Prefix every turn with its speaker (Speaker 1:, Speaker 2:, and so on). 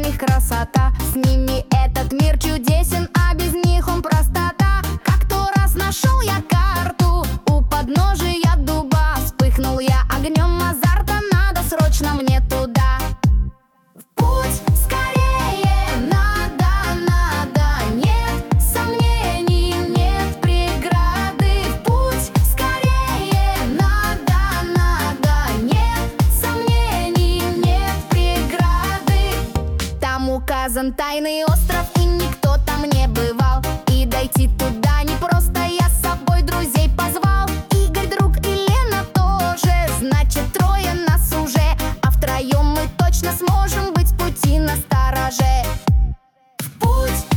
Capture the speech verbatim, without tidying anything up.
Speaker 1: них красота. С ними этот мир чудесен, а без них он простота. Как-то раз нашел я карту у подножия дуба. Вспыхнул я огнем азарта, надо срочно мне туда. В путь скорее, надо, надо, нет сомнений, нет преграды. В путь скорее, надо, надо, нет сомнений, нет преграды. Там указан тайный остров, и никто там не бывал. И дойти туда непросто, я с собой друзей позвал. Игорь, друг, и Лена тоже, значит трое нас уже. А втроем мы точно сможем быть в пути настороже. В путь